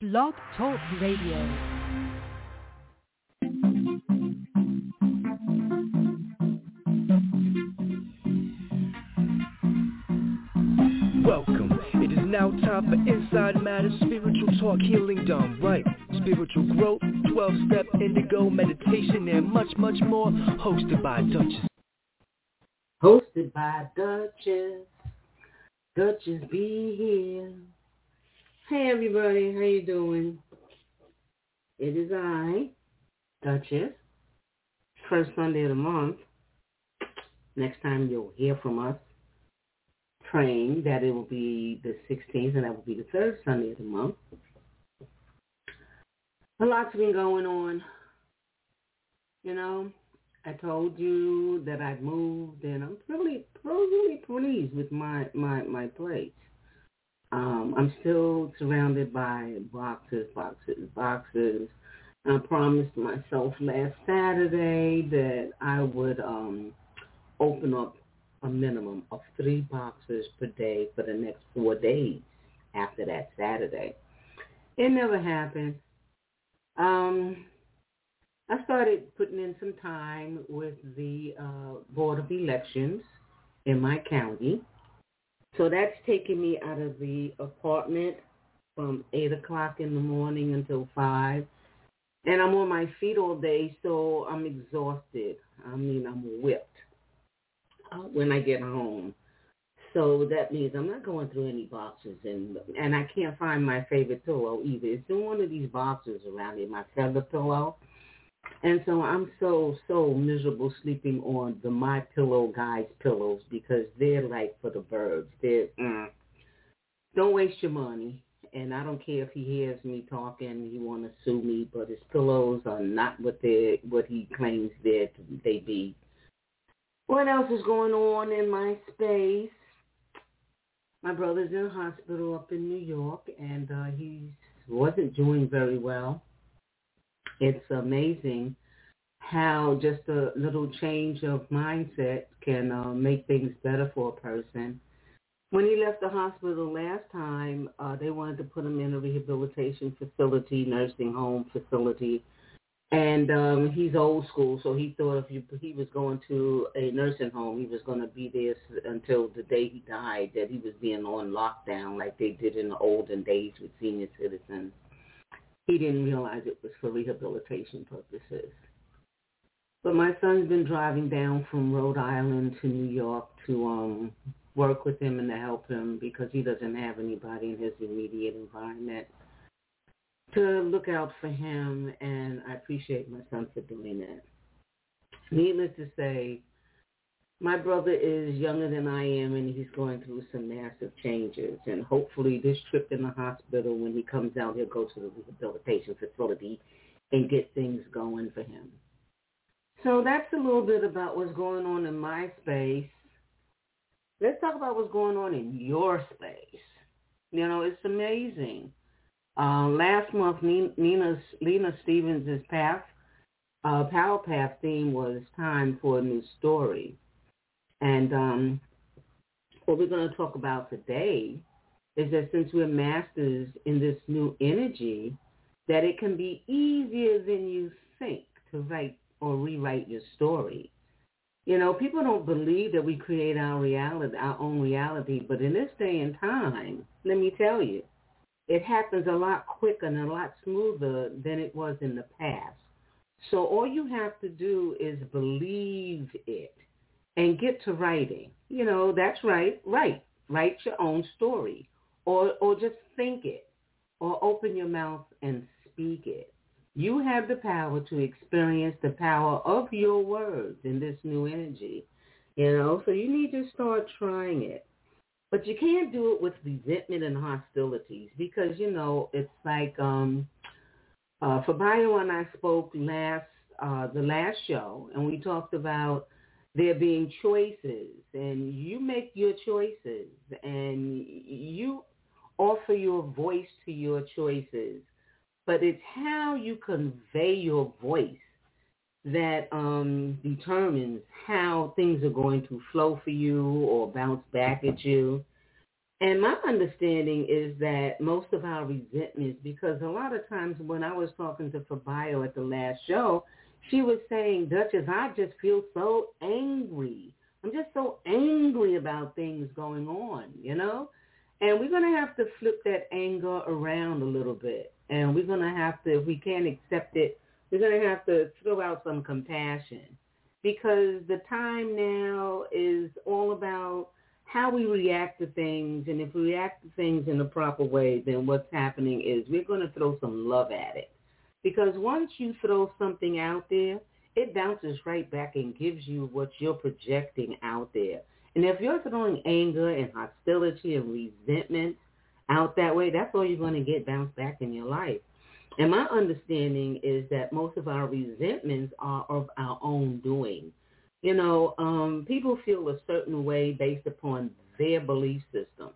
Blog Talk Radio. Welcome. It is now time for Inside Matters, spiritual talk, healing done right. Spiritual growth, 12-step indigo meditation, and much, much more. Hosted by Duchess. Duchess be here. Hey everybody, how you doing? It is I, Duchess. First Sunday of the month. Next time you'll hear from us. Praying that it will be the 16th and that will be the third Sunday of the month. A lot's been going on. You know, I told you that I'd moved and I'm really pleased with my place. I'm still surrounded by boxes. I promised myself last Saturday that I would open up a minimum of 3 boxes per day for the next 4 days after that Saturday. It never happened. I started putting in some time with the Board of Elections in my county. So that's taken me out of the apartment from 8 o'clock in the morning until 5. And I'm on my feet all day, so I'm exhausted. I'm whipped when I get home. So that means I'm not going through any boxes, and I can't find my favorite pillow either. It's in one of these boxes around here, my feather pillow. And so I'm so miserable sleeping on the My Pillow guys' pillows because they're like for the birds. Don't waste your money. And I don't care if he hears me talking, he want to sue me, but his pillows are not what he claims they be. What else is going on in my space? My brother's in a hospital up in New York, and he wasn't doing very well. It's amazing how just a little change of mindset can make things better for a person. When he left the hospital last time, they wanted to put him in a rehabilitation facility, nursing home facility. And he's old school, so he thought if he was going to a nursing home, he was going to be there until the day he died, that he was being on lockdown like they did in the olden days with senior citizens. He didn't realize it was for rehabilitation purposes. But my son's been driving down from Rhode Island to New York to work with him and to help him because he doesn't have anybody in his immediate environment to look out for him, and I appreciate my son for doing that. Needless to say, my brother is younger than I am, and he's going through some massive changes, and hopefully this trip in the hospital, when he comes out, he'll go to the rehabilitation facility and get things going for him. So that's a little bit about what's going on in my space. Let's talk about what's going on in your space. You know, it's amazing. Last month, Lena Stevens' Power Path theme was Time for a New Story. And what we're going to talk about today is that since we're masters in this new energy, that it can be easier than you think to write or rewrite your story. You know, people don't believe that we create our own reality, but in this day and time, let me tell you, it happens a lot quicker and a lot smoother than it was in the past. So all you have to do is believe it and get to writing. You know, that's right. Write your own story or just think it or open your mouth and speak it. You have the power to experience the power of your words in this new energy, you know, so you need to start trying it. But you can't do it with resentment and hostilities because, you know, it's like Fabio and I spoke the last show, and we talked about there being choices, and you make your choices, and you offer your voice to your choices. But it's how you convey your voice that determines how things are going to flow for you or bounce back at you. And my understanding is that most of our resentments, because a lot of times when I was talking to Fabio at the last show, she was saying, Duchess, I just feel so angry. I'm just so angry about things going on, you know? And we're going to have to flip that anger around a little bit. And we're going to have to, if we can't accept it, we're going to have to throw out some compassion. Because the time now is all about how we react to things. And if we react to things in the proper way, then what's happening is we're going to throw some love at it. Because once you throw something out there, it bounces right back and gives you what you're projecting out there. And if you're throwing anger and hostility and resentment out that way, that's all you're going to get bounced back in your life. And my understanding is that most of our resentments are of our own doing. You know, people feel a certain way based upon their belief system.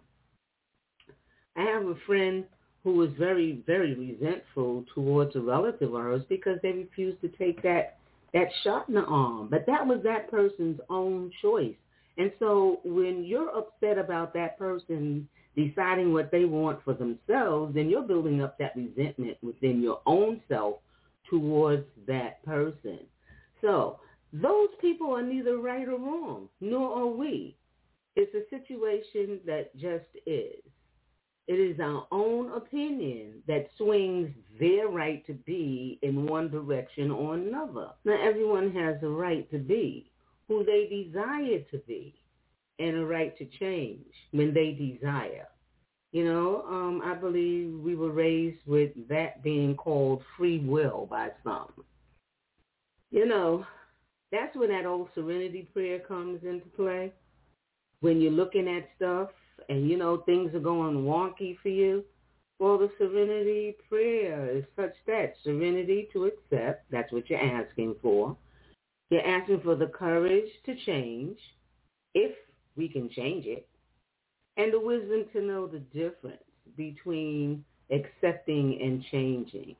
I have a friend who was very, very resentful towards a relative of hers because they refused to take that shot in the arm. But that was that person's own choice. And so when you're upset about that person deciding what they want for themselves, then you're building up that resentment within your own self towards that person. So those people are neither right or wrong, nor are we. It's a situation that just is. It is our own opinion that swings their right to be in one direction or another. Now, everyone has a right to be who they desire to be and a right to change when they desire. You know, I believe we were raised with that being called free will by some. You know, that's when that old serenity prayer comes into play. When you're looking at stuff and, you know, things are going wonky for you, well, the serenity prayer is such that serenity to accept, that's what you're asking for. You're asking for the courage to change, if we can change it, and the wisdom to know the difference between accepting and changing.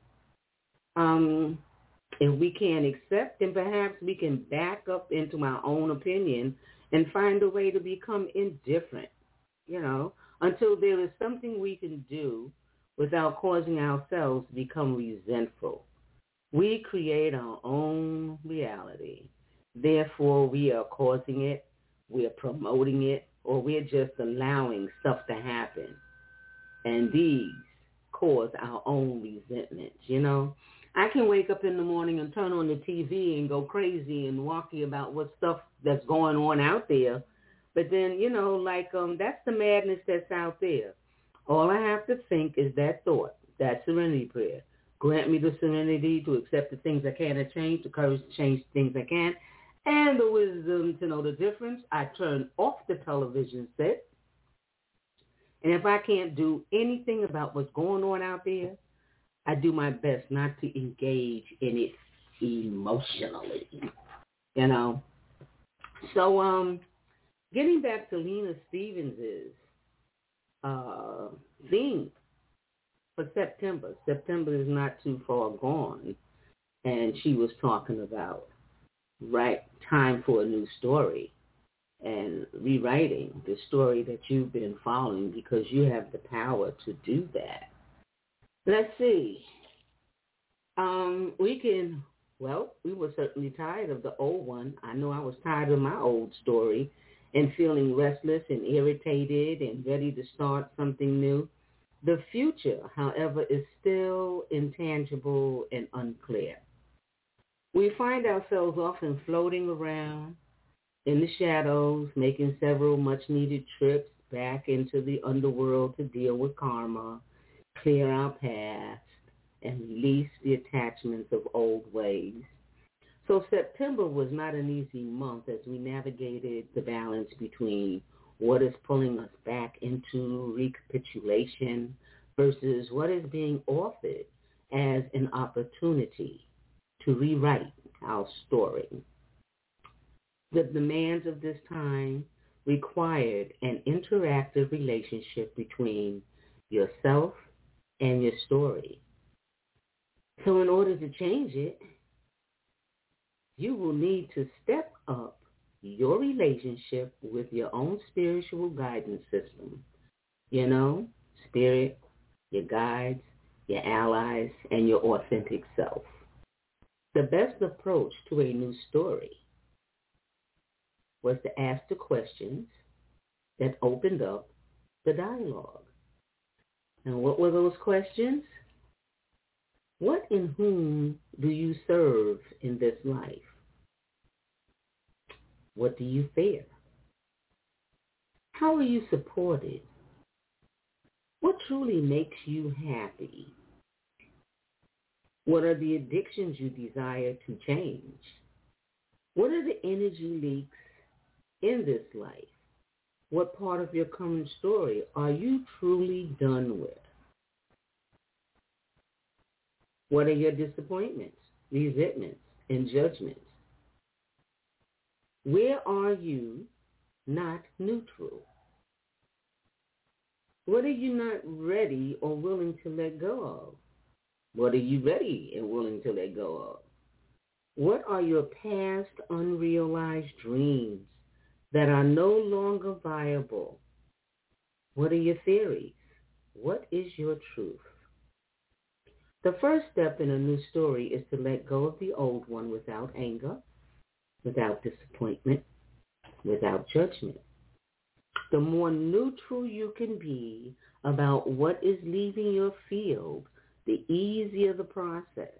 If we can't accept, then perhaps we can back up into our own opinion and find a way to become indifferent, you know, until there is something we can do without causing ourselves to become resentful. We create our own reality. Therefore, we are causing it, we are promoting it, or we're just allowing stuff to happen. And these cause our own resentments, you know. I can wake up in the morning and turn on the TV and go crazy and walkie about what stuff that's going on out there. But then, you know, like that's the madness that's out there. All I have to think is that thought, that serenity prayer. Grant me the serenity to accept the things I cannot change, the courage to change the things I can, and the wisdom to know the difference. I turn off the television set. And if I can't do anything about what's going on out there, I do my best not to engage in it emotionally, you know. So getting back to Lena Stevens' theme for September. September is not too far gone. And she was talking about, right, time for a new story and rewriting the story that you've been following because you have the power to do that. Let's see. We were certainly tired of the old one. I know I was tired of my old story and feeling restless and irritated and ready to start something new. The future, however, is still intangible and unclear. We find ourselves often floating around in the shadows, making several much-needed trips back into the underworld to deal with karma, clear our past, and release the attachments of old ways. So September was not an easy month as we navigated the balance between what is pulling us back into recapitulation versus what is being offered as an opportunity to rewrite our story. The demands of this time required an interactive relationship between yourself and your story. So in order to change it, you will need to step up your relationship with your own spiritual guidance system You know, spirit, your guides, your allies, and your authentic self. The best approach to a new story was to ask the questions that opened up the dialogue. And what were those questions? What and whom do you serve in this life? What do you fear? How are you supported? What truly makes you happy? What are the addictions you desire to change? What are the energy leaks in this life? What part of your current story are you truly done with? What are your disappointments, resentments, and judgments? Where are you not neutral? What are you not ready or willing to let go of? What are you ready and willing to let go of? What are your past unrealized dreams that are no longer viable? What are your theories? What is your truth? The first step in a new story is to let go of the old one without anger, without disappointment, without judgment. The more neutral you can be about what is leaving your field, the easier the process.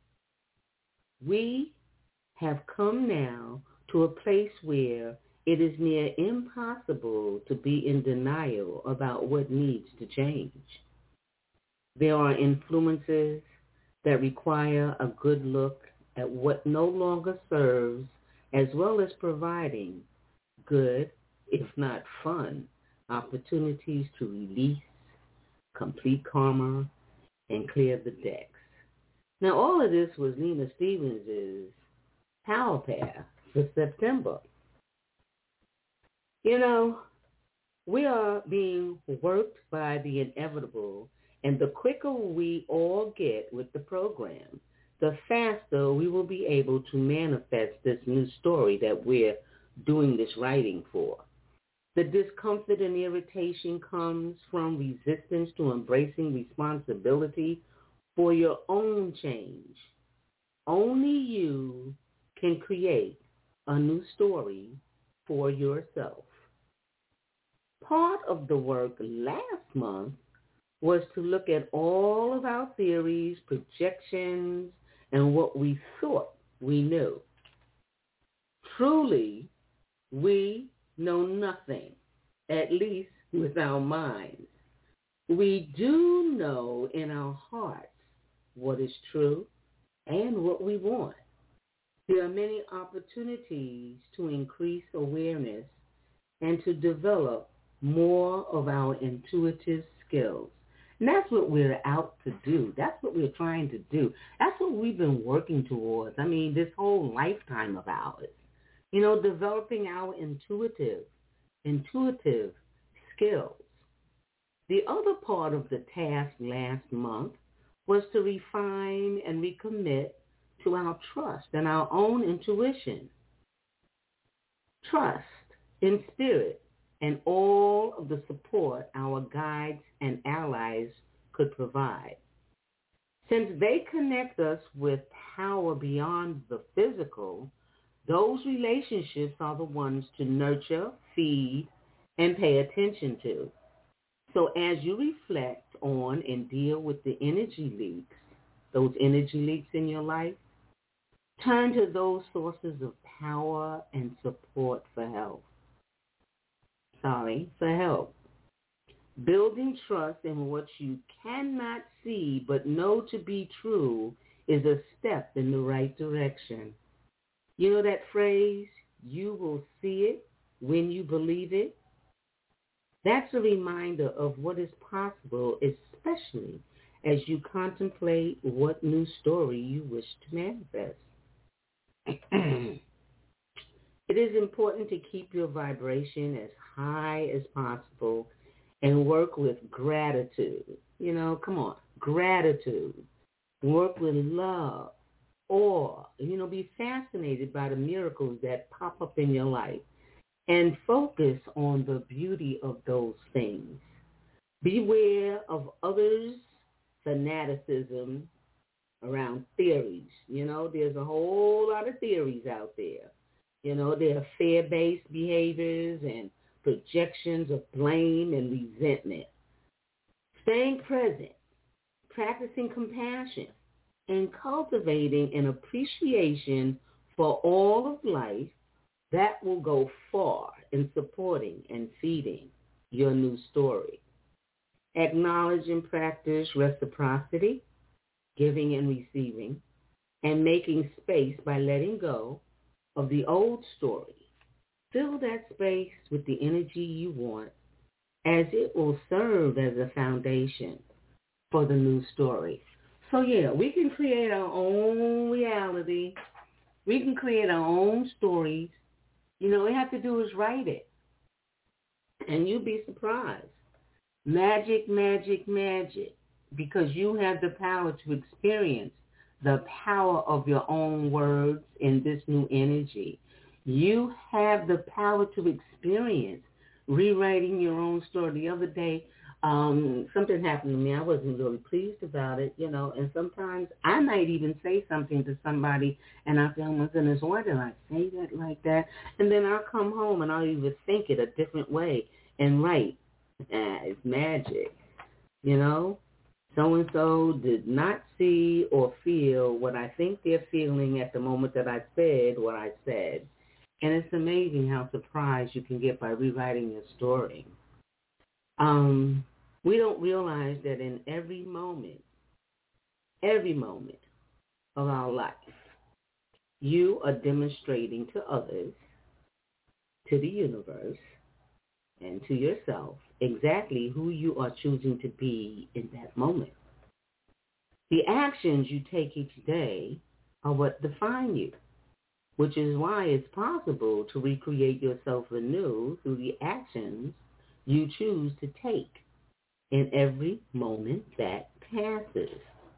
We have come now to a place where it is near impossible to be in denial about what needs to change. There are influences that require a good look at what no longer serves, as well as providing good, if not fun, opportunities to release, complete karma, and clear the decks. Now, all of this was Nina Stevens' Power Path for September. You know, we are being worked by the inevitable, and the quicker we all get with the program, the faster we will be able to manifest this new story that we're doing this writing for. The discomfort and irritation comes from resistance to embracing responsibility for your own change. Only you can create a new story for yourself. Part of the work last month was to look at all of our theories, projections, and what we thought we knew. Truly, we know nothing, at least with our minds. We do know in our hearts what is true and what we want. There are many opportunities to increase awareness and to develop more of our intuitive skills. And that's what we're out to do. That's what we're trying to do. That's what we've been working towards. I mean, this whole lifetime of ours. You know, developing our intuitive skills. The other part of the task last month was to refine and recommit to our trust and our own intuition. Trust in spirit and all of the support our guides and allies could provide. Since they connect us with power beyond the physical, those relationships are the ones to nurture, feed, and pay attention to. So as you reflect on and deal with the energy leaks, those energy leaks in your life, turn to those sources of power and support for help. Building trust in what you cannot see but know to be true is a step in the right direction. You know that phrase, you will see it when you believe it? That's a reminder of what is possible, especially as you contemplate what new story you wish to manifest. It is important to keep your vibration as high as possible and work with gratitude. You know, come on, gratitude. Work with love, awe. You know, be fascinated by the miracles that pop up in your life and focus on the beauty of those things. Beware of others' fanaticism around theories. There's a whole lot of theories out there. There are fear-based behaviors and projections of blame and resentment. Staying present, practicing compassion, and cultivating an appreciation for all of life, that will go far in supporting and feeding your new story. Acknowledge and practice reciprocity, giving and receiving, and making space by letting go of the old story. Fill that space with the energy you want, as it will serve as a foundation for the new story. So yeah, we can create our own reality. We can create our own stories. All we have to do is write it. And you'll be surprised. Magic, magic, magic. Because you have the power to experience the power of your own words in this new energy. You have the power to experience rewriting your own story. The other day, something happened to me. I wasn't really pleased about it, and sometimes I might even say something to somebody, and I say, oh, my goodness, why did I say that like that? And then I'll come home, and I'll even think it a different way and write. It's magic, So-and-so did not see or feel what I think they're feeling at the moment that I said what I said. And it's amazing how surprised you can get by rewriting your story. We don't realize that in every moment of our life, you are demonstrating to others, to the universe, and to yourself exactly who you are choosing to be in that moment. The actions you take each day are what define you, which is why it's possible to recreate yourself anew through the actions you choose to take in every moment that passes.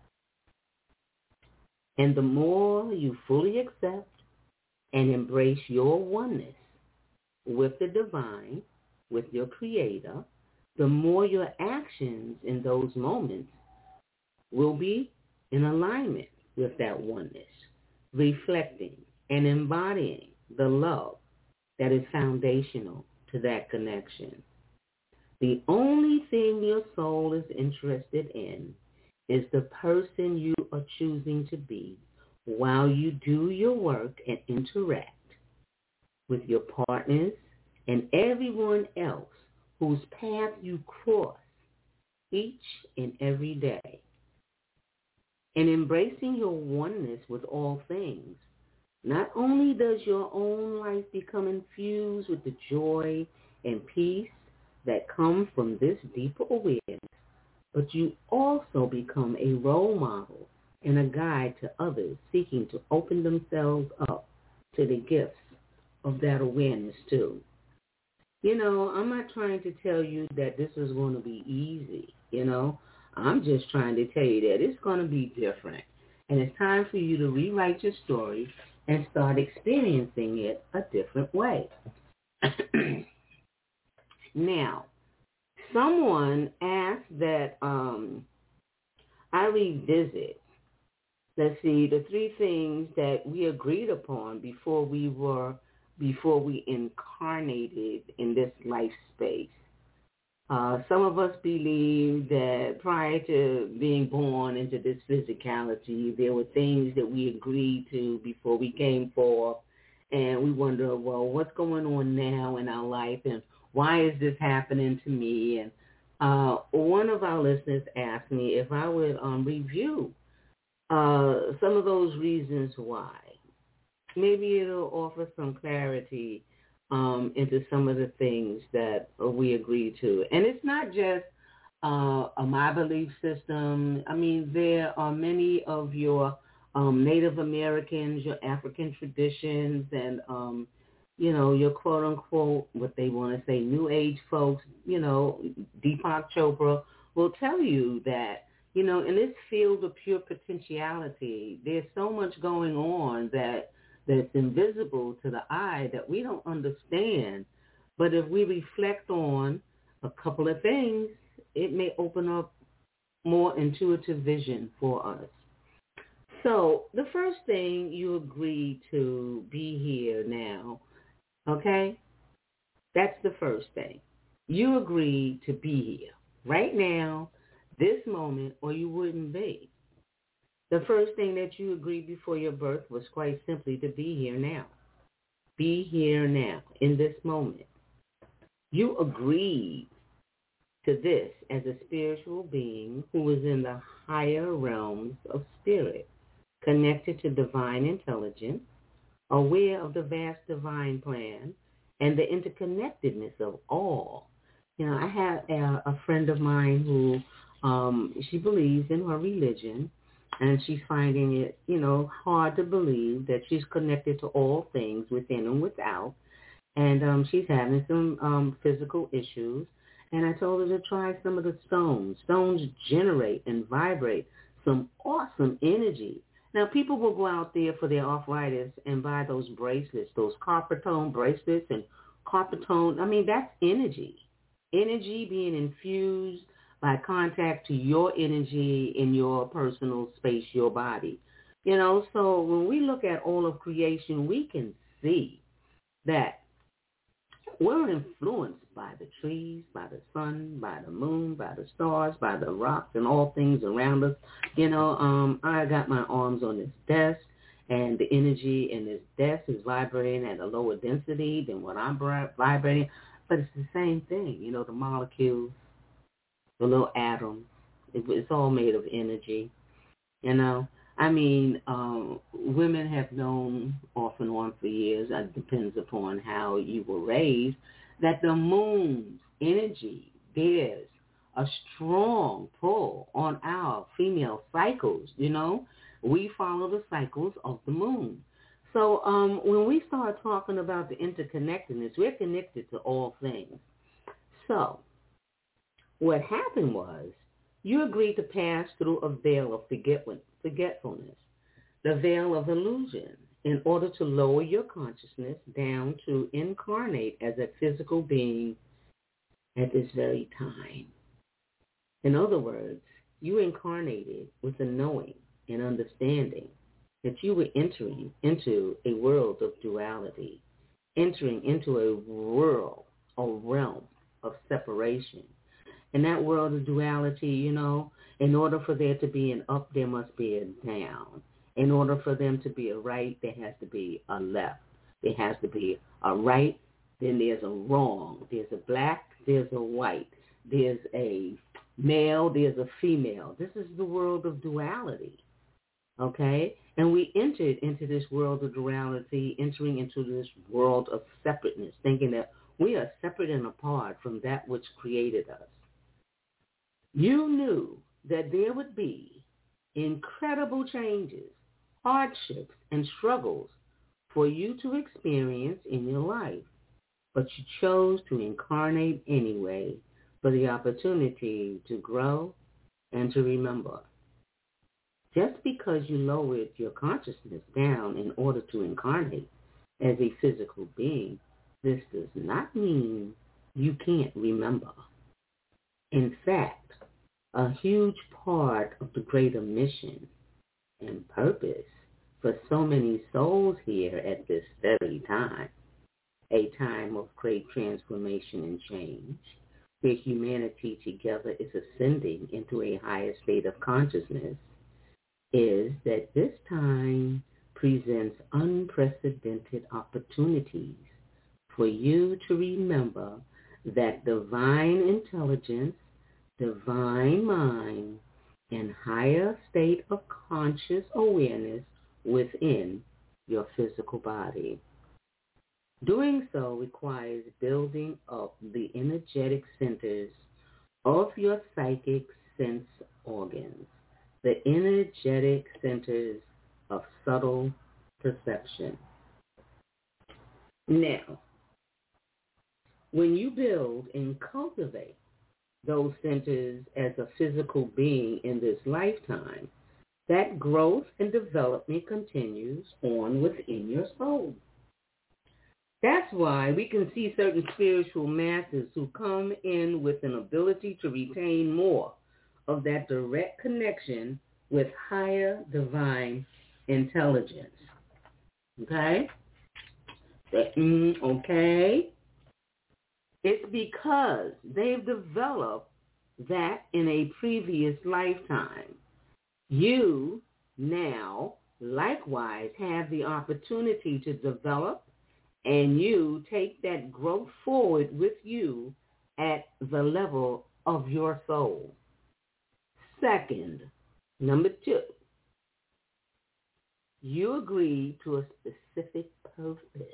And the more you fully accept and embrace your oneness with the divine, with your creator, the more your actions in those moments will be in alignment with that oneness, reflecting and embodying the love that is foundational to that connection. The only thing your soul is interested in is the person you are choosing to be while you do your work and interact with your partners and everyone else whose path you cross each and every day. In embracing your oneness with all things, not only does your own life become infused with the joy and peace that come from this deeper awareness, but you also become a role model and a guide to others seeking to open themselves up to the gifts of that awareness too. I'm not trying to tell you that this is going to be easy, I'm just trying to tell you that it's going to be different. And it's time for you to rewrite your story and start experiencing it a different way. Now, someone asked that I revisit, let's see, the three things that we agreed upon before we incarnated in this life space. Some of us believe that prior to being born into this physicality, there were things that we agreed to before we came forth, and we wonder, well, what's going on now in our life, and why is this happening to me? And one of our listeners asked me if I would review some of those reasons why. Maybe it'll offer some clarity into some of the things that we agree to. And it's not just my belief system. I mean, there are many of your Native Americans, your African traditions, and, your quote-unquote, what they want to say, New Age folks, Deepak Chopra will tell you that, in this field of pure potentiality, there's so much going on that's invisible to the eye that we don't understand. But if we reflect on a couple of things, it may open up more intuitive vision for us. So the first thing, you agree to be here now, okay? That's the first thing. You agree to be here right now, this moment, or you wouldn't be. The first thing that you agreed before your birth was quite simply to be here now. Be here now, in this moment. You agreed to this as a spiritual being who is in the higher realms of spirit, connected to divine intelligence, aware of the vast divine plan, and the interconnectedness of all. You know, I have a friend of mine who, she believes in her religion, and she's finding it, hard to believe that she's connected to all things within and without. And she's having some physical issues. And I told her to try some of the stones. Stones generate and vibrate some awesome energy. Now, people will go out there for their arthritis and buy those bracelets, those copper tone bracelets and copper tone. I mean, that's energy. Energy being infused by contact to your energy in your personal space, your body. So when we look at all of creation, we can see that we're influenced by the trees, by the sun, by the moon, by the stars, by the rocks and all things around us. I got my arms on this desk, and the energy in this desk is vibrating at a lower density than what I'm vibrating. But it's the same thing, the molecules, the little atoms. It's all made of energy, women have known off and on for years, it depends upon how you were raised, that the moon's energy bears a strong pull on our female cycles, We follow the cycles of the moon. So when we start talking about the interconnectedness, we're connected to all things. So what happened was you agreed to pass through a veil of forgetfulness, the veil of illusion, in order to lower your consciousness down to incarnate as a physical being at this very time. In other words, you incarnated with a knowing and understanding that you were entering into a world of duality, entering into a world, a realm of separation. In that world of duality, in order for there to be an up, there must be a down. In order for them to be a right, there has to be a left. There has to be a right, then there's a wrong. There's a black, there's a white. There's a male, there's a female. This is the world of duality, okay? And we entered into this world of duality, entering into this world of separateness, thinking that we are separate and apart from that which created us. You knew that there would be incredible changes, hardships, and struggles for you to experience in your life, but you chose to incarnate anyway for the opportunity to grow and to remember. Just because you lowered your consciousness down in order to incarnate as a physical being, this does not mean you can't remember. In fact, a huge part of the greater mission and purpose for so many souls here at this very time, a time of great transformation and change, where humanity together is ascending into a higher state of consciousness, is that this time presents unprecedented opportunities for you to remember that divine intelligence, divine mind, and higher state of conscious awareness within your physical body. Doing so requires building up the energetic centers of your psychic sense organs, the energetic centers of subtle perception. Now, when you build and cultivate those centers as a physical being in this lifetime, that growth and development continues on within your soul. That's why we can see certain spiritual masters who come in with an ability to retain more of that direct connection with higher divine intelligence. Okay? Okay? It's because they've developed that in a previous lifetime. You now likewise have the opportunity to develop, and you take that growth forward with you at the level of your soul. Second, number 2, you agree to a specific purpose.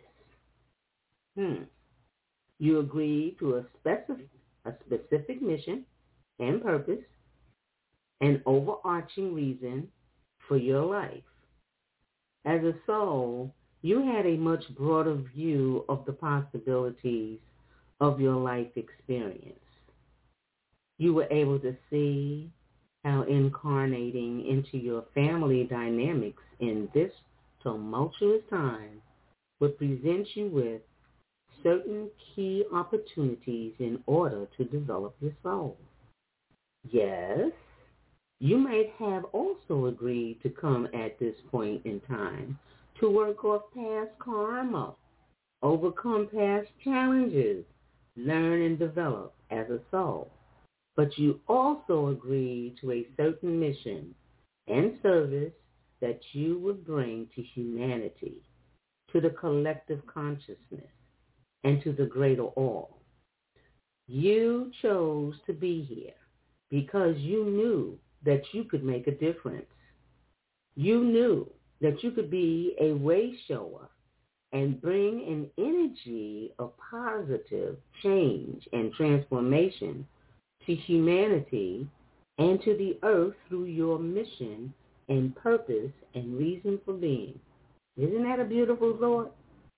You agree to a specific mission and purpose, an overarching reason for your life. As a soul, you had a much broader view of the possibilities of your life experience. You were able to see how incarnating into your family dynamics in this tumultuous time would present you with certain key opportunities in order to develop your soul. Yes, you might have also agreed to come at this point in time to work off past karma, overcome past challenges, learn and develop as a soul. But you also agreed to a certain mission and service that you would bring to humanity, to the collective consciousness, and to the greater all. You chose to be here because you knew that you could make a difference. You knew that you could be a way shower and bring an energy of positive change and transformation to humanity and to the earth through your mission and purpose and reason for being. Isn't that a beautiful thought?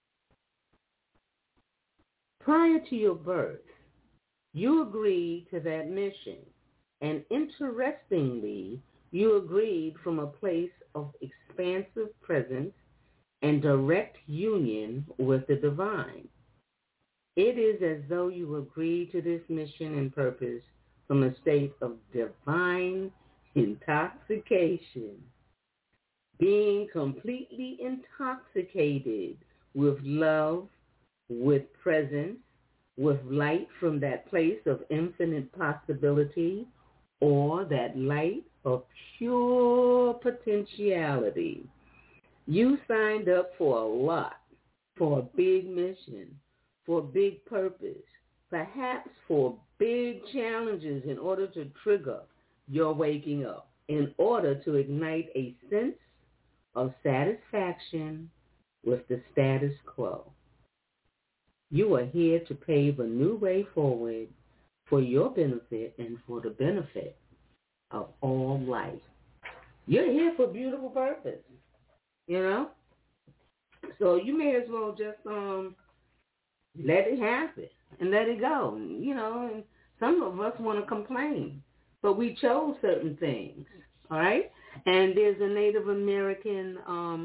Prior to your birth, you agreed to that mission. And interestingly, you agreed from a place of expansive presence and direct union with the divine. It is as though you agreed to this mission and purpose from a state of divine intoxication, being completely intoxicated with love, with presence, with light from that place of infinite possibility, or that light of pure potentiality. You signed up for a lot, for a big mission, for a big purpose, perhaps for big challenges in order to trigger your waking up, in order to ignite a sense of satisfaction with the status quo. You are here to pave a new way forward for your benefit and for the benefit of all life. You're here for a beautiful purpose, you know? So you may as well just let it happen and let it go, you know? And some of us want to complain, but we chose certain things, all right? And there's a Native American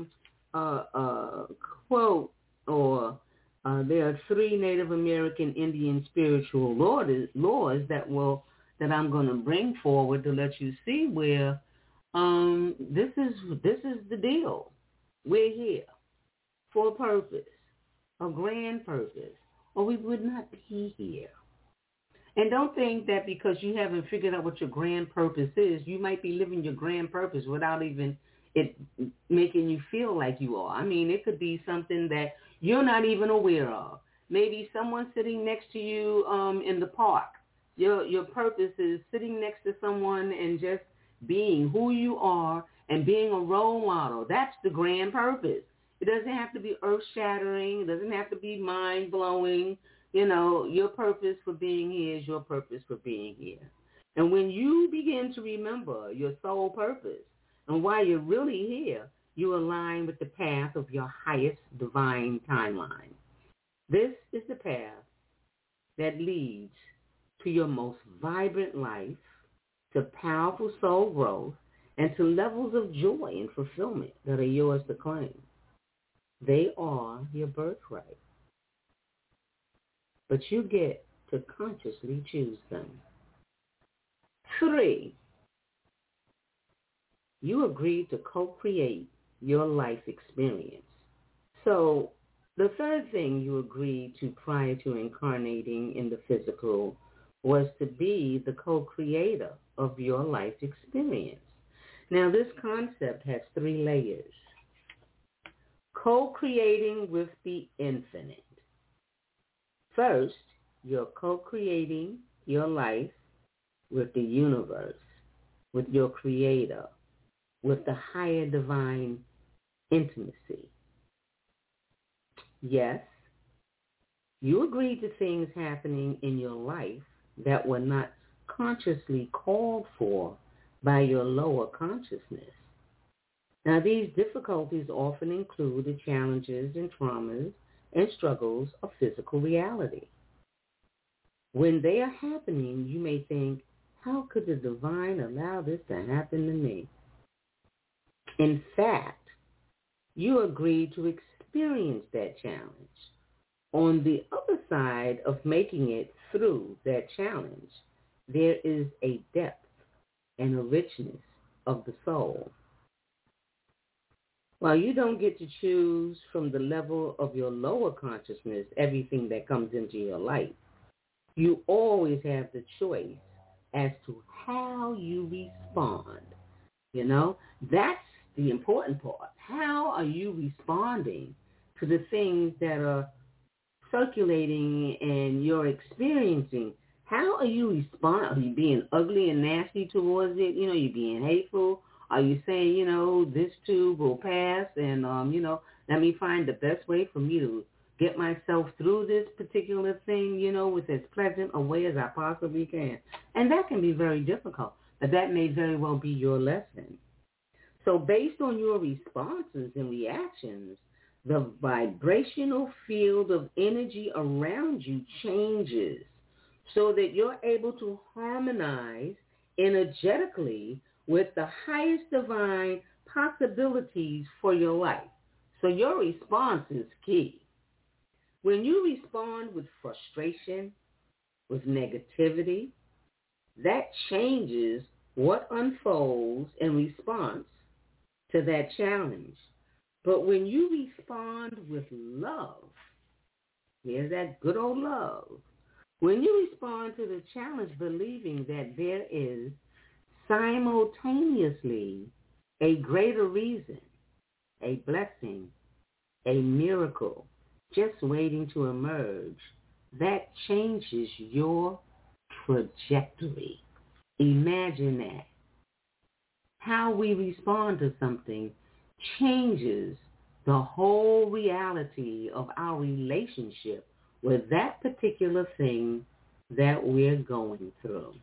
quote, or there are 3 Native American Indian spiritual laws that I'm going to bring forward to let you see where this is the deal. We're here for a purpose, a grand purpose, or we would not be here. And don't think that because you haven't figured out what your grand purpose is, you might be living your grand purpose without even it making you feel like you are. I mean, it could be something that you're not even aware of. Maybe someone sitting next to you in the park. Your purpose is sitting next to someone and just being who you are and being a role model. That's the grand purpose. It doesn't have to be earth-shattering. It doesn't have to be mind-blowing. You know, your purpose for being here is your purpose for being here. And when you begin to remember your soul purpose and why you're really here, you align with the path of your highest divine timeline. This is the path that leads to your most vibrant life, to powerful soul growth, and to levels of joy and fulfillment that are yours to claim. They are your birthright. but you get to consciously choose them. 3, you agree to co-create your life experience. So the third thing you agreed to prior to incarnating in the physical was to be the co-creator of your life experience. Now, this concept has 3 layers. Co-creating with the infinite. First, you're co-creating your life with the universe, with your creator, with the higher divine intimacy. Yes, you agreed to things happening in your life that were not consciously called for by your lower consciousness. Now, these difficulties often include the challenges and traumas and struggles of physical reality. When they are happening, you may think, how could the divine allow this to happen to me? In fact, you agreed to experience that challenge. On the other side of making it through that challenge, there is a depth and a richness of the soul. While you don't get to choose from the level of your lower consciousness everything that comes into your life, you always have the choice as to how you respond. You know, that's the important part. How are you responding to the things that are circulating and you're experiencing? How are you responding? Are you being ugly and nasty towards it? You know, you being hateful? Are you saying, you know, this too will pass and, let me find the best way for me to get myself through this particular thing, with as pleasant a way as I possibly can? And that can be very difficult, but that may very well be your lesson. So based on your responses and reactions, the vibrational field of energy around you changes so that you're able to harmonize energetically with the highest divine possibilities for your life. So your response is key. When you respond with frustration, with negativity, that changes what unfolds in response to that challenge. But when you respond with love, here's that good old love. When you respond to the challenge believing that there is simultaneously a greater reason, a blessing, a miracle just waiting to emerge, that changes your trajectory. Imagine that. How we respond to something changes the whole reality of our relationship with that particular thing that we're going through.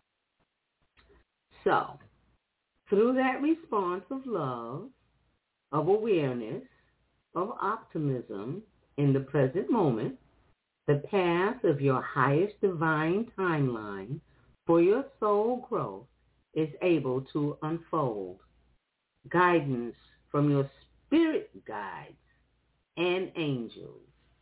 So, through that response of love, of awareness, of optimism in the present moment, the path of your highest divine timeline for your soul growth is able to unfold. Guidance from your spirit guides and angels.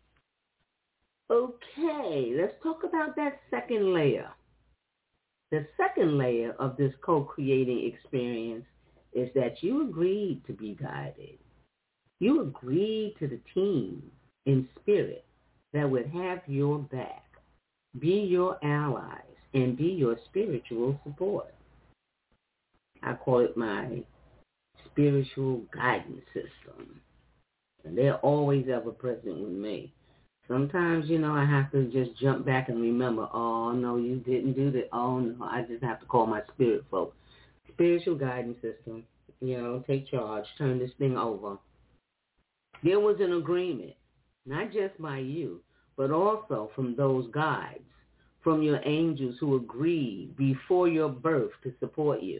Okay, let's talk about that second layer. The second layer of this co-creating experience is that you agreed to be guided. You agreed to the team in spirit that would have your back, be your allies, and be your spiritual support. I call it my spiritual guidance system. And they're always ever present with me. Sometimes, I have to just jump back and remember, oh, no, you didn't do that. Oh, no, I just have to call my spirit folk. Spiritual guidance system, take charge, turn this thing over. There was an agreement, not just by you, but also from those guides, from your angels who agreed before your birth to support you.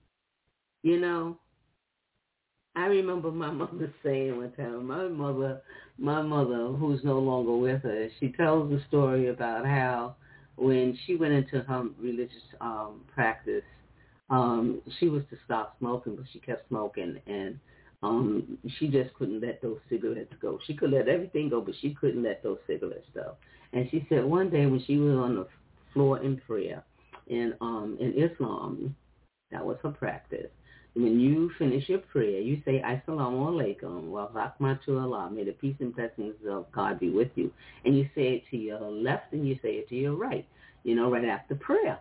I remember my mother saying one time, my mother, who's no longer with us, she tells the story about how when she went into her religious practice, she was to stop smoking, but she kept smoking. And She just couldn't let those cigarettes go. She could let everything go, but she couldn't let those cigarettes go. And she said one day when she was on the floor in prayer in Islam, that was her practice. When you finish your prayer, you say, Assalamu alaikum wa rahmatullah, may the peace and blessings of God be with you. And you say it to your left and you say it to your right, right after prayer.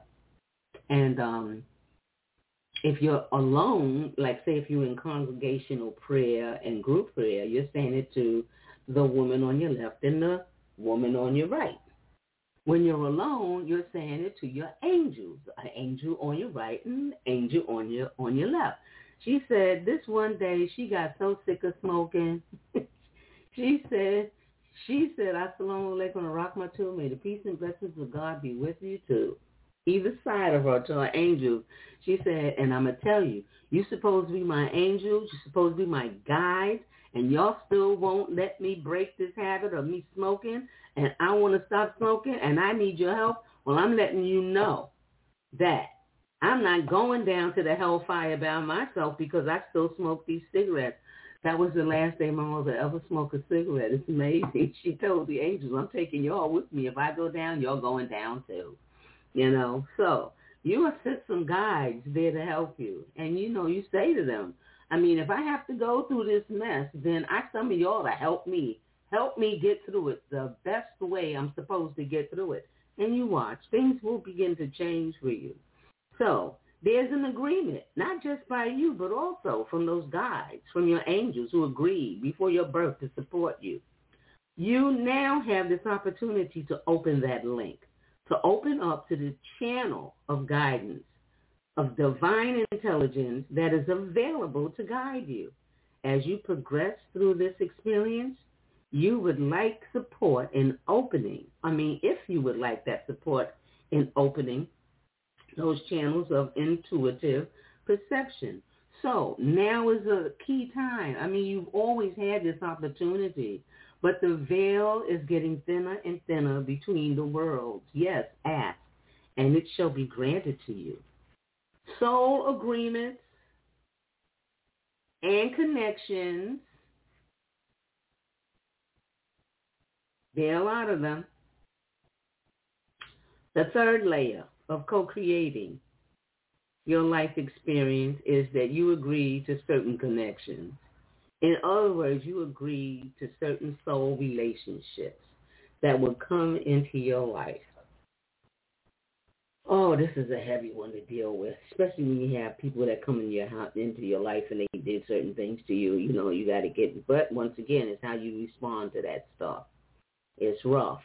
And if you're alone, like say if you're in congregational prayer and group prayer, you're saying it to the woman on your left and the woman on your right. When you're alone, you're saying it to your angels, an angel on your right and an angel on your left. She said this one day she got so sick of smoking. She said, Assalamu alaikum wa rahmatullah, may the peace and blessings of God be with you too. Either side of her, to her angels. She said, and I'm going to tell you, you're supposed to be my angels, you're supposed to be my guide, and y'all still won't let me break this habit of me smoking, and I want to stop smoking, and I need your help. Well, I'm letting you know that I'm not going down to the hellfire by myself because I still smoke these cigarettes. That was the last day my mother ever smoked a cigarette. It's amazing. She told the angels, I'm taking y'all with me. If I go down, y'all going down too. So you have set some guides there to help you. And, you say to them, if I have to go through this mess, then I summon y'all to help me. Help me get through it the best way I'm supposed to get through it. And you watch. Things will begin to change for you. So there's an agreement, not just by you, but also from those guides, from your angels who agreed before your birth to support you. You now have this opportunity to open that link, to open up to the channel of guidance, of divine intelligence that is available to guide you. As you progress through this experience, you would like support in opening. If you would like that support in opening those channels of intuitive perception. So now is a key time. You've always had this opportunity, but the veil is getting thinner and thinner between the worlds. Yes, ask, and it shall be granted to you. Soul agreements and connections, there are a lot of them. The third layer of co-creating your life experience is that you agree to certain connections. In other words, you agree to certain soul relationships that will come into your life. Oh, this is a heavy one to deal with, especially when you have people that come into your life and they did certain things to you. You got to get, but once again, it's how you respond to that stuff. It's rough.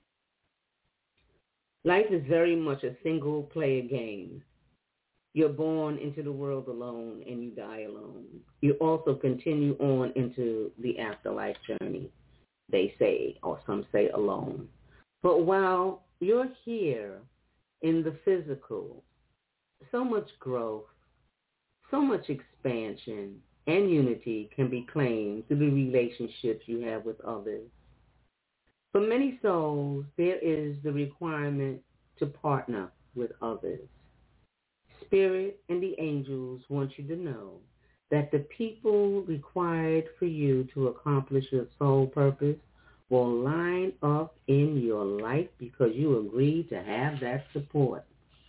Life is very much a single-player game. You're born into the world alone and you die alone. You also continue on into the afterlife journey, they say, or some say alone. But while you're here in the physical, so much growth, so much expansion and unity can be claimed through the relationships you have with others. For many souls, there is the requirement to partner with others. Spirit and the angels want you to know that the people required for you to accomplish your soul purpose will line up in your life because you agreed to have that support.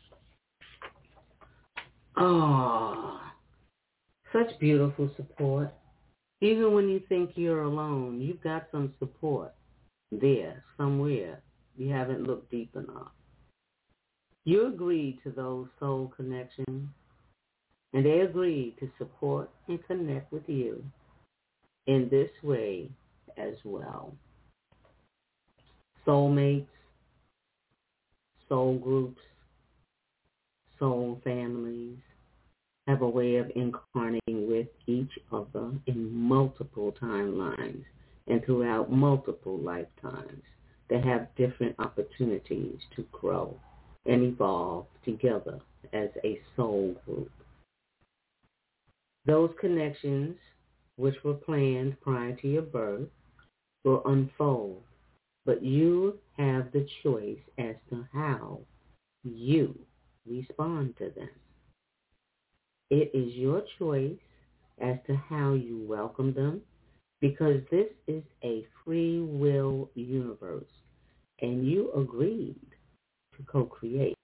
Oh, such beautiful support. Even when you think you're alone, you've got some support there somewhere. You haven't looked deep enough. You agreed to those soul connections, and they agreed to support and connect with you in this way as well. Soulmates, soul groups, soul families have a way of incarnating with each other in multiple timelines and throughout multiple lifetimes. They have different opportunities to grow and evolve together as a soul group. Those connections, which were planned prior to your birth, will unfold, but you have the choice as to how you respond to them. It is your choice as to how you welcome them, because this is a free will universe, and you agreed to co-create.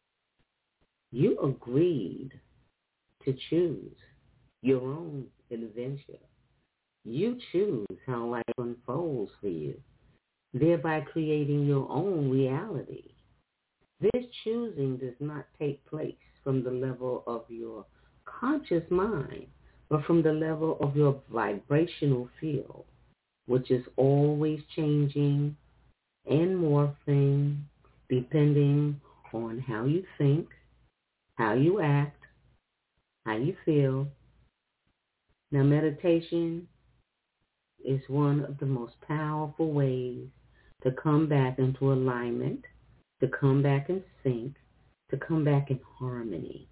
You agreed to choose your own adventure. You choose how life unfolds for you, thereby creating your own reality. This choosing does not take place from the level of your conscious mind, but from the level of your vibrational field, which is always changing and morphing depending on how you think, how you act, how you feel. Now, meditation is one of the most powerful ways to come back into alignment, to come back in sync, to come back in harmony.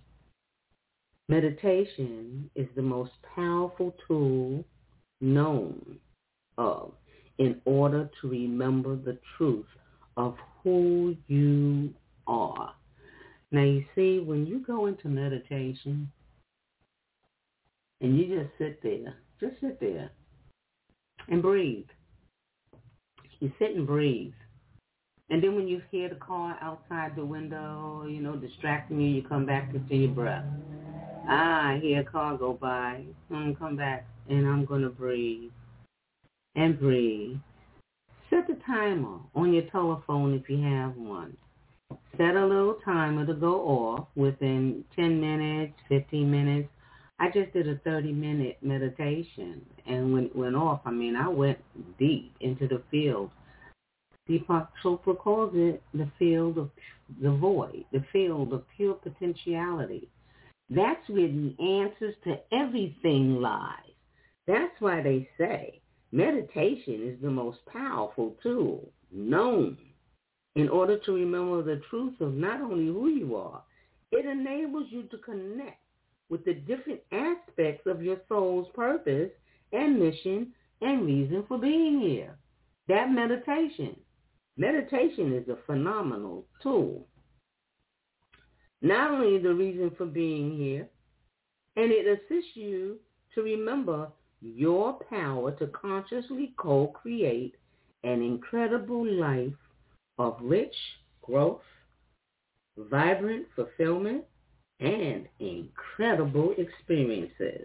Meditation is the most powerful tool known of in order to remember the truth of who you are. Now, you see, when you go into meditation and you just sit there and breathe. You sit and breathe. And then when you hear the car outside the window, distracting you come back to your breath. I hear a car go by. I'm going to come back and I'm going to breathe and breathe. Set the timer on your telephone if you have one. Set a little timer to go off within 10 minutes, 15 minutes. I just did a 30-minute meditation, and when it went off, I went deep into the field. Deepak Chopra calls it the field of the void, the field of pure potentiality. That's where the answers to everything lies. That's why they say meditation is the most powerful tool known in order to remember the truth of not only who you are, it enables you to connect with the different aspects of your soul's purpose and mission and reason for being here. That meditation is a phenomenal tool. Not only the reason for being here, and it assists you to remember your power to consciously co-create an incredible life of rich growth, vibrant fulfillment, and incredible experiences.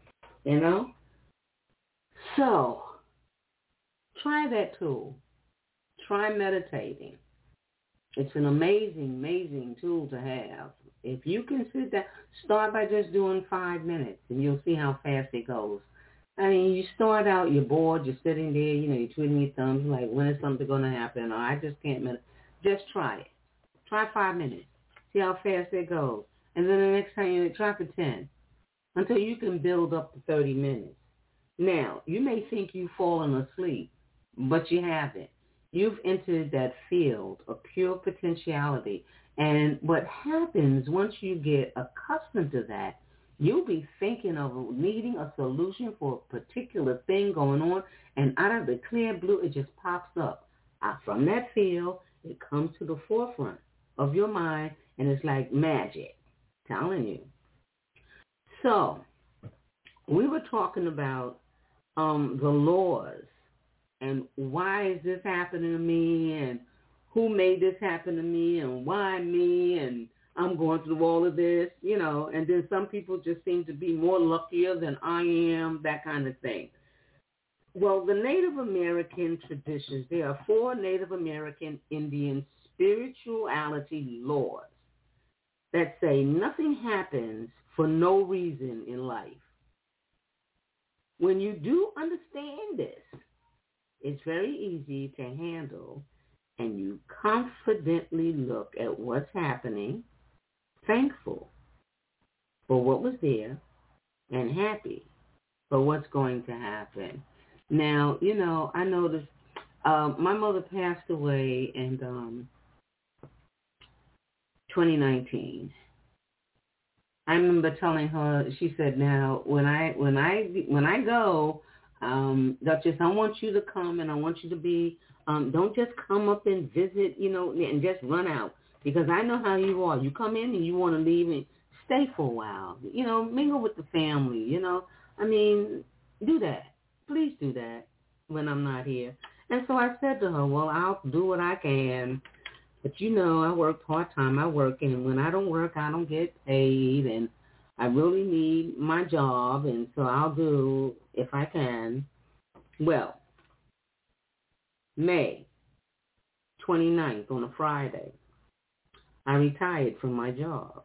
So, try that tool. Try meditating. It's an amazing, amazing tool to have. If you can sit down, start by just doing 5 minutes, and you'll see how fast it goes. You start out, you're bored, you're sitting there, you're twiddling your thumbs, like, when is something going to happen? Or I just can't meditate. Just try it. Try 5 minutes. See how fast it goes. And then the next time you try for 10, until you can build up to 30 minutes. Now, you may think you've fallen asleep, but you haven't. You've entered that field of pure potentiality. And what happens once you get accustomed to that, you'll be thinking of needing a solution for a particular thing going on, and out of the clear blue, it just pops up. From that field, it comes to the forefront of your mind, and it's like magic. Telling you. So, we were talking about the laws and why is this happening to me and who made this happen to me and why me and I'm going through all of this, and then some people just seem to be more luckier than I am, that kind of thing. Well, the Native American traditions, there are 4 Native American Indian spirituality laws that say nothing happens for no reason in life. When you do understand this, it's very easy to handle, and you confidently look at what's happening, thankful for what was there, and happy for what's going to happen. Now, I noticed my mother passed away in 2019. I remember telling her, she said, now, when I go, Duchess, I want you to come and I want you to be, don't just come up and visit, and just run out. Because I know how you are. You come in and you want to leave and stay for a while. Mingle with the family, I mean, do that. Please do that when I'm not here. And so I said to her, well, I'll do what I can. But, I work part-time. And when I don't work, I don't get paid. And I really need my job. And so I'll do if I can. Well, May 29th on a Friday, I retired from my job.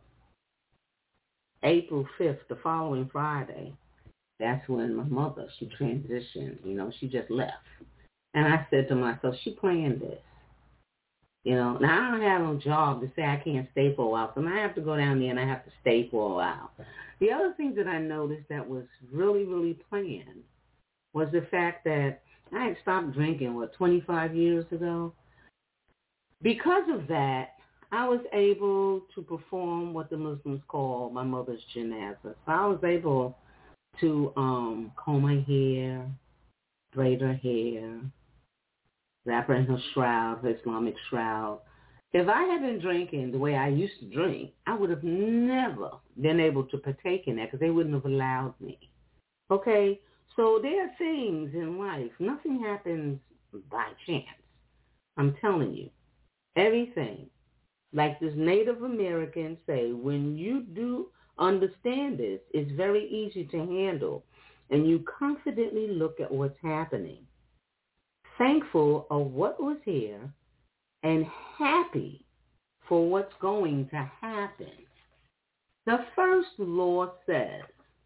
April 5th, the following Friday, that's when my mother, she transitioned. She just left. And I said to myself, she planned this. Now I don't have no job to say I can't stay for a while. So I have to go down there and I have to stay for a while. The other thing that I noticed that was really, really planned was the fact that I had stopped drinking, 25 years ago? Because of that, I was able to perform what the Muslims call my mother's janazah. So I was able to comb my hair, braid her hair, wrap her in her shroud, her Islamic shroud. If I had been drinking the way I used to drink, I would have never been able to partake in that because they wouldn't have allowed me. Okay? So there are things in life. Nothing happens by chance. I'm telling you. Everything. Like this Native American say, when you do understand this, it's very easy to handle. And you confidently look at what's happening. Thankful of what was here and happy for what's going to happen. The first law says,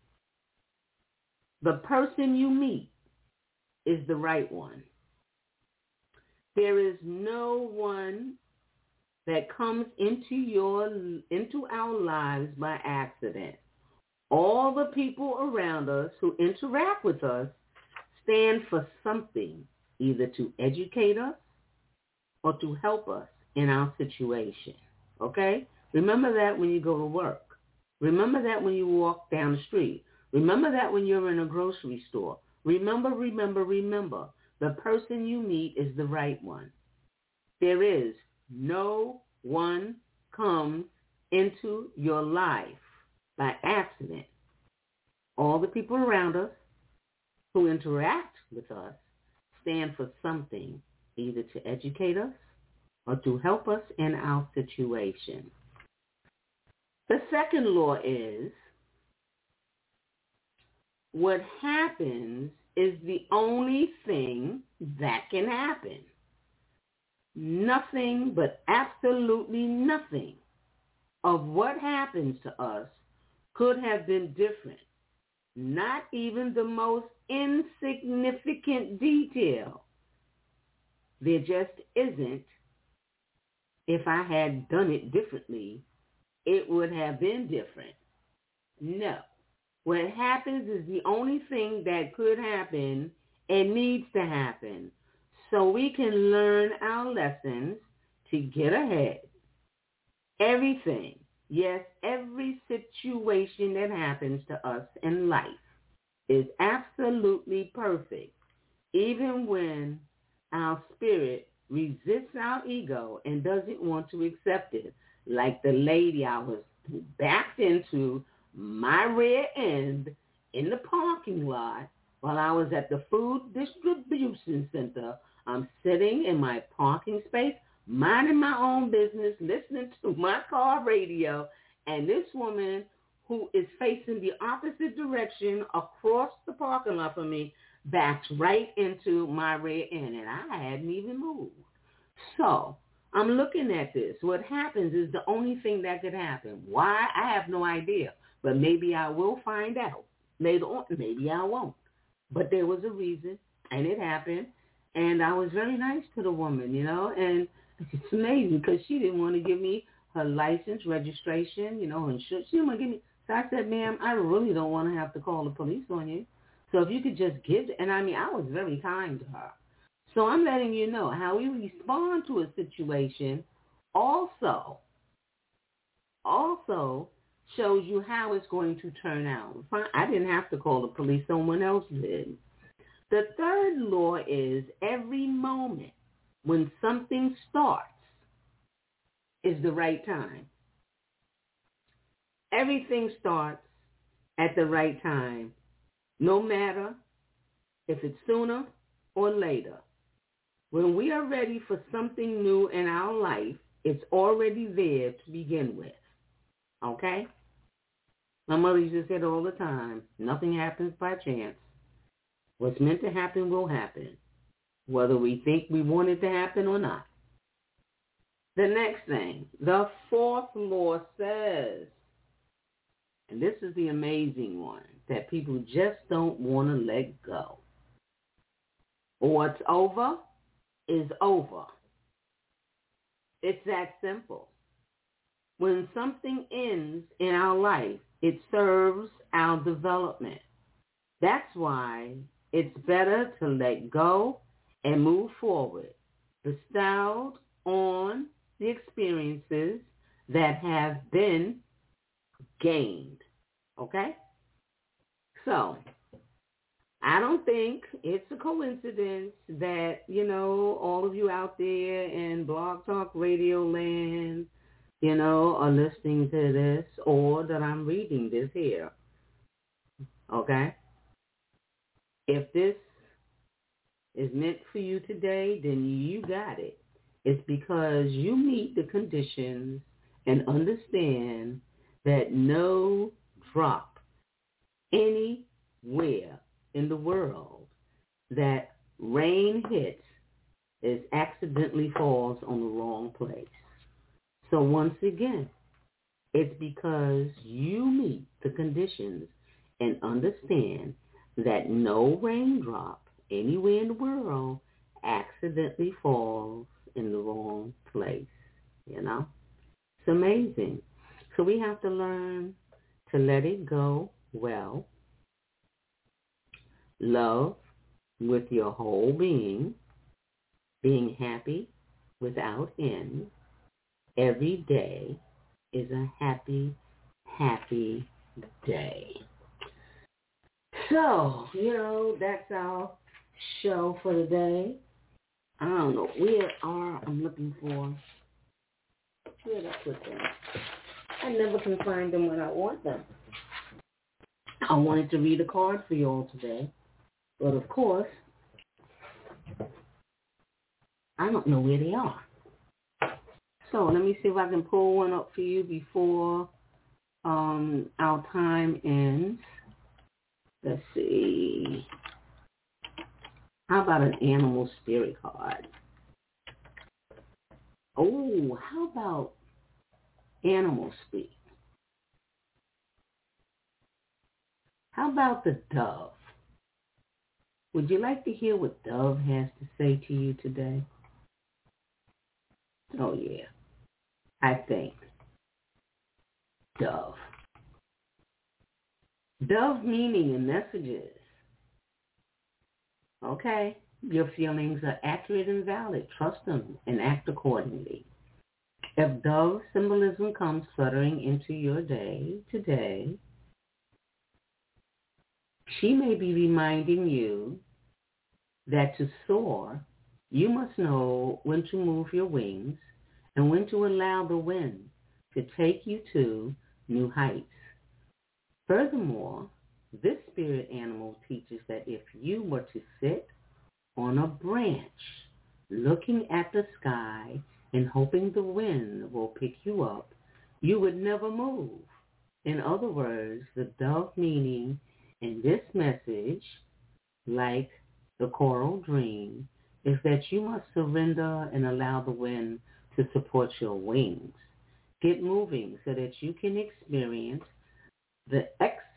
the person you meet is the right one. There is no one that comes into our lives by accident. All the people around us who interact with us stand for something, either to educate us or to help us in our situation. Okay? Remember that when you go to work. Remember that when you walk down the street. Remember that when you're in a grocery store. Remember, the person you meet is the right one. There is no one comes into your life by accident. All the people around us who interact with us stand for something, either to educate us or to help us in our situation. The second law is, what happens is the only thing that can happen. Nothing, but absolutely nothing of what happens to us could have been different. Not even the most insignificant detail. There just isn't. If I had done it differently, it would have been different. No. What happens is the only thing that could happen and needs to happen so we can learn our lessons to get ahead. Everything, yes, every situation that happens to us in life is absolutely perfect, even when our spirit resists our ego and doesn't want to accept it. Like the lady I was backed into my rear end in the parking lot while I was at the food distribution center. I'm sitting in my parking space, minding my own business, listening to my car radio, and this woman who is facing the opposite direction across the parking lot from me backs right into my rear end, and I hadn't even moved. So I'm looking at this. What happens is the only thing that could happen. Why? I have no idea. But maybe I will find out later on. Maybe I won't. But there was a reason, and it happened. And I was very nice to the woman, and it's amazing because she didn't want to give me her license, registration, and she didn't want to give me. So I said, ma'am, I really don't want to have to call the police on you. So if you could just give it. And I was very kind to her. So I'm letting you know how we respond to a situation also shows you how it's going to turn out. I didn't have to call the police. Someone else did. The third law is every moment when something starts is the right time. Everything starts at the right time no matter if it's sooner or later. When we are ready for something new in our life, it's already there to begin with. Okay? My mother used to say it all the time. Nothing happens by chance. What's meant to happen will happen, whether we think we want it to happen or not. The next thing, the fourth law says, and this is the amazing one that people just don't want to let go. What's over is over. It's that simple. When something ends in our life, it serves our development. That's why it's better to let go and move forward, bestowed on the experiences that have been gained. Okay? So, I don't think it's a coincidence that, all of you out there in Blog Talk Radio land, are listening to this, or that I'm reading this here. Okay? If this is meant for you today, then you got it. It's because you meet the conditions and understand that no drop anywhere in the world that rain hits is accidentally falls on the wrong place. So once again, it's because you meet the conditions and understand that no raindrop anywhere in the world accidentally falls in the wrong place. It's amazing. So we have to learn to let it go well. Love with your whole being happy without end. Every day is a happy, happy day. So, that's our show for today. I don't know I'm looking for. Where did I put them? I never can find them when I want them. I wanted to read a card for you all today. But of course, I don't know where they are. So let me see if I can pull one up for you before our time ends. Let's see. How about an animal spirit card? Oh, how about animal speak? How about the dove? Would you like to hear what Dove has to say to you today? Oh, yeah. I think. Dove. Dove meaning and messages. Okay. Your feelings are accurate and valid. Trust them and act accordingly. If dove symbolism comes fluttering into your day today, she may be reminding you that to soar, you must know when to move your wings and when to allow the wind to take you to new heights. Furthermore, this spirit animal teaches that if you were to sit on a branch looking at the sky and hoping the wind will pick you up, you would never move. In other words, the dove meaning in this message, like the coral dream, is that you must surrender and allow the wind to support your wings. Get moving so that you can experience the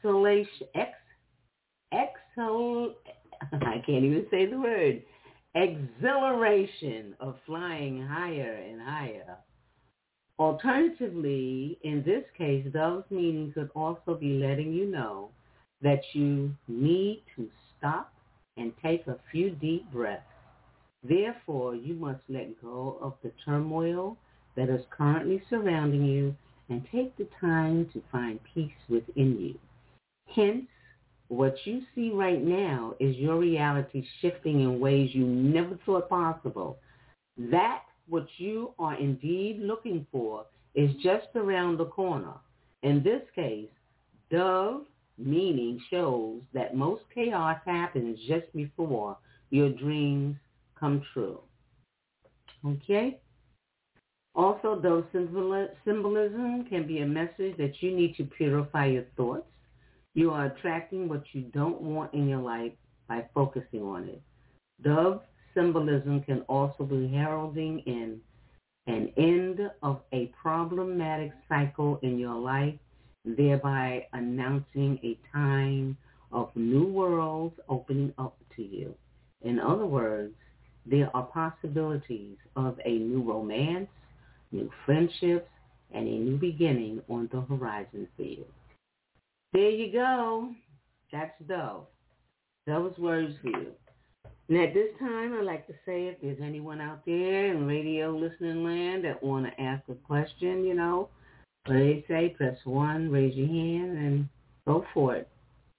I can't even say the word, exhilaration of flying higher and higher. Alternatively, in this case, those meanings could also be letting you know that you need to stop and take a few deep breaths. Therefore, you must let go of the turmoil that is currently surrounding you and take the time to find peace within you. Hence, what you see right now is your reality shifting in ways you never thought possible. That what you are indeed looking for is just around the corner. In this case, dove meaning shows that most chaos happens just before your dreams come true. Okay? Also, though symbolism can be a message that you need to purify your thoughts, you are attracting what you don't want in your life by focusing on it. Dove symbolism can also be heralding in an end of a problematic cycle in your life, thereby announcing a time of new worlds opening up to you. In other words, there are possibilities of a new romance, new friendships, and a new beginning on the horizon for you. There you go. That's Dove. Dove's words for you. And at this time, I'd like to say if there's anyone out there in radio listening land that want to ask a question, what they say, press 1, raise your hand, and go for it.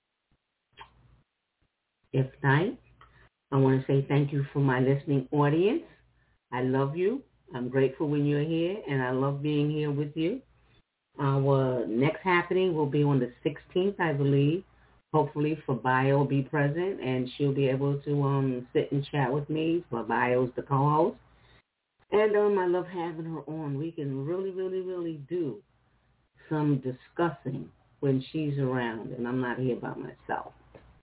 If not, I want to say thank you for my listening audience. I love you. I'm grateful when you're here, and I love being here with you. Our next happening will be on the 16th, I believe. Hopefully for Bio will be present, and she'll be able to sit and chat with me. For Bio's the co-host. And I love having her on. We can really, really, really do some discussing when she's around, and I'm not here by myself.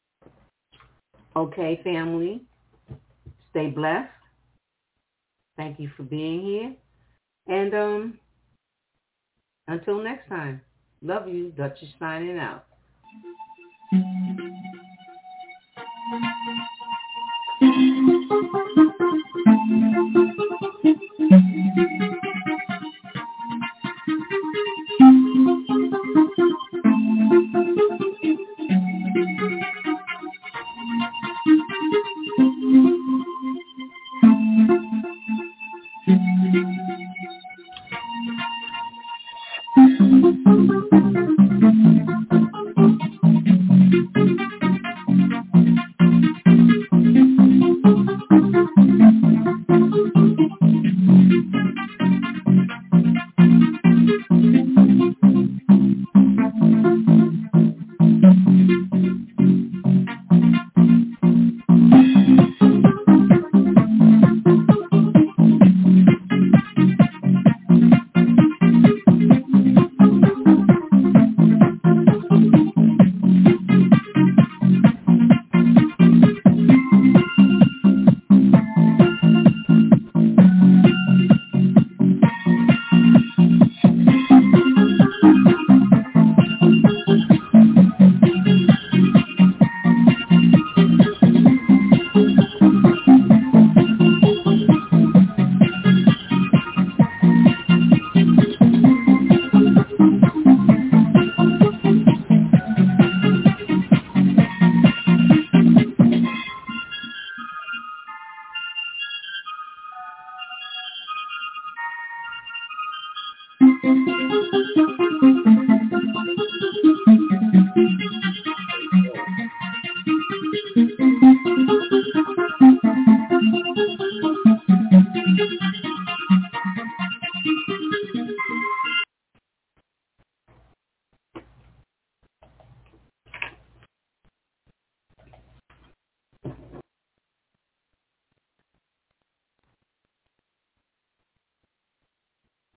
Okay, family, stay blessed. Thank you for being here. And until next time, love you. Duchess signing out.